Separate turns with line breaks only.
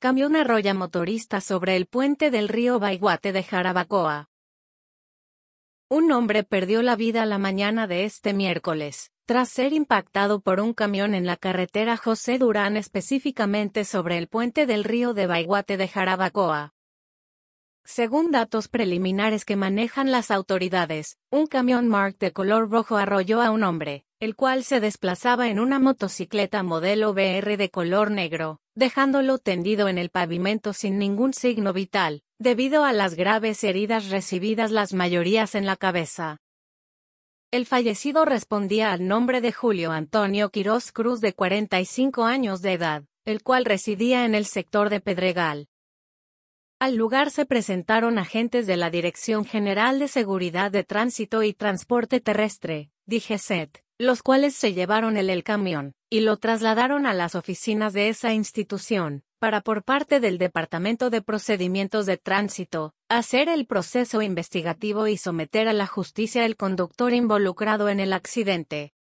camión arrolla motorista sobre el puente del río Baiguate de Jarabacoa. Un hombre perdió la vida la mañana de este miércoles, tras ser impactado por un camión en la carretera José Durán, específicamente sobre el puente del río de Baiguate de Jarabacoa. Según datos preliminares que manejan las autoridades, un camión Mark de color rojo arrolló a un hombre, el cual se desplazaba en una motocicleta modelo BR de color negro, dejándolo tendido en el pavimento sin ningún signo vital, debido a las graves heridas recibidas, las mayorías en la cabeza. El fallecido respondía al nombre de Julio Antonio Quirós Cruz, de 45 años de edad, el cual residía en el sector de Pedregal. Al lugar se presentaron agentes de la Dirección General de Seguridad de Tránsito y Transporte Terrestre, DGCET, los cuales se llevaron el camión, y lo trasladaron a las oficinas de esa institución, para por parte del Departamento de Procedimientos de Tránsito, hacer el proceso investigativo y someter a la justicia al conductor involucrado en el accidente.